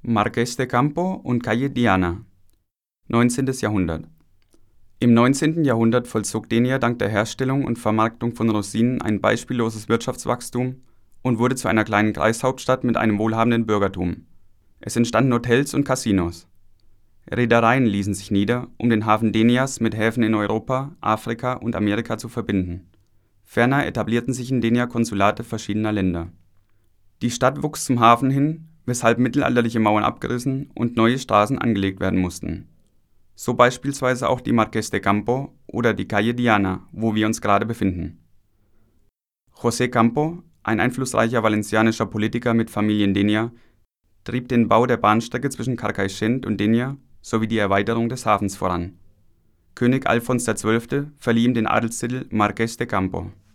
Marqués de Campo und Calle Diana, 19. Jahrhundert. Im 19. Jahrhundert vollzog Denia dank der Herstellung und Vermarktung von Rosinen ein beispielloses Wirtschaftswachstum und wurde zu einer kleinen Kreishauptstadt mit einem wohlhabenden Bürgertum. Es entstanden Hotels und Casinos. Reedereien ließen sich nieder, um den Hafen Denias mit Häfen in Europa, Afrika und Amerika zu verbinden. Ferner etablierten sich in Denia Konsulate verschiedener Länder. Die Stadt wuchs zum Hafen hin, weshalb mittelalterliche Mauern abgerissen und neue Straßen angelegt werden mussten. So beispielsweise auch die Marqués de Campo oder die Calle Diana, wo wir uns gerade befinden. José Campo, ein einflussreicher valencianischer Politiker mit Familie in Denia, trieb den Bau der Bahnstrecke zwischen Carcaixent und Denia sowie die Erweiterung des Hafens voran. König Alfons XII. Verlieh ihm den Adelstitel Marqués de Campo